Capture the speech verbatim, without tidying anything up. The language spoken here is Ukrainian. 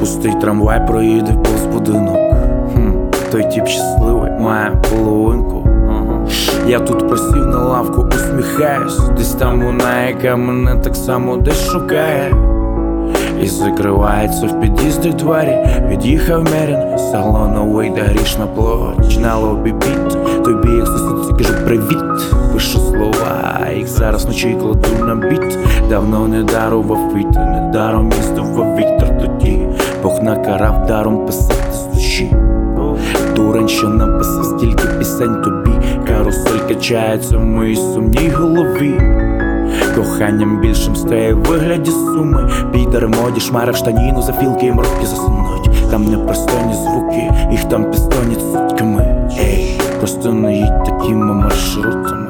Пустий трамвай проїде повз будинок. Хм, той тіп щасливий, має половинку. Ага. Я тут просів на лавку, усміхаюсь. Десь там вона, яка мене так само десь шукає. І закривається в під'їзді двері. Під'їхав Мерін, салоновий да грішна плоч. На лобі біт, тобі як сусідці кажу привіт. Пишу слова, їх зараз вночі кладу на біт. Давно не дарував вітер, не даром їздував вітер тоді. Бог накарав даром писати з душі. Дурень, що написав стільки пісень тобі. Карусель качається в моїй сумній голові. Коханням більшим стає в вигляді суми. Підари в моді, шмари в штаніну, зафілки їм руки засунуть. Там непристойні звуки, їх там пістонять сутками. Ей, просто не їдь такими маршрутами.